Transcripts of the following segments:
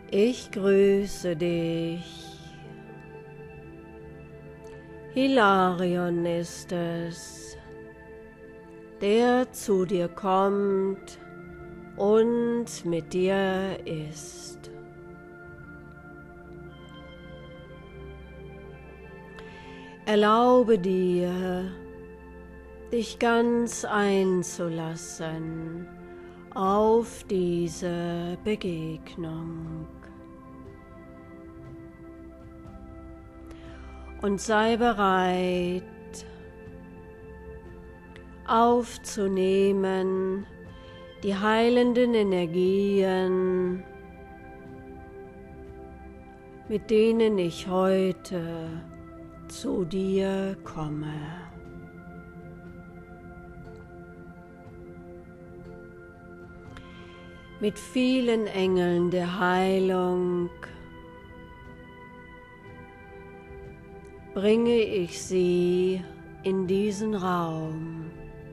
Ich grüße dich. Hilarion ist es, der zu dir kommt und mit dir ist. Erlaube dir, dich ganz einzulassen auf diese Begegnung. Und sei bereit, aufzunehmen die heilenden Energien, mit denen ich heute zu dir komme. Mit vielen Engeln der Heilung bringe ich sie in diesen Raum.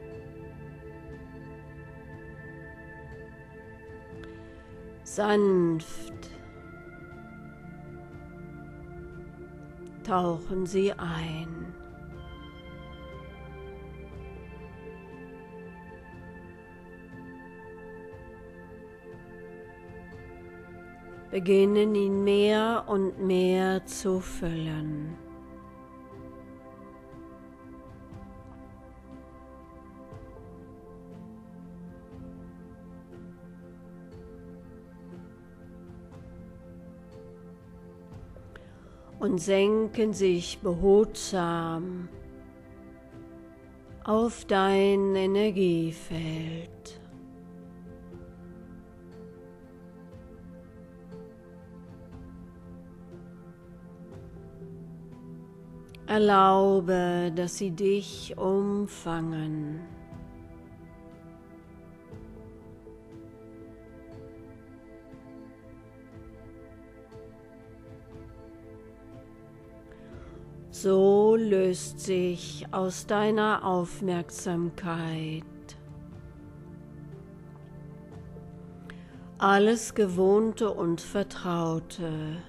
Sanft tauchen sie ein. Beginnen ihn mehr und mehr zu füllen. Und senken sich behutsam auf dein Energiefeld. Erlaube, dass sie dich umfangen. So löst sich aus deiner Aufmerksamkeit alles Gewohnte und Vertraute.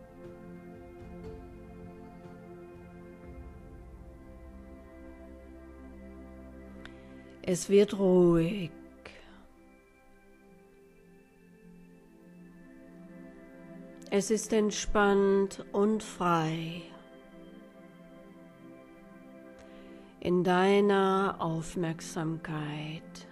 Es wird ruhig. Es ist entspannt und frei in deiner Aufmerksamkeit.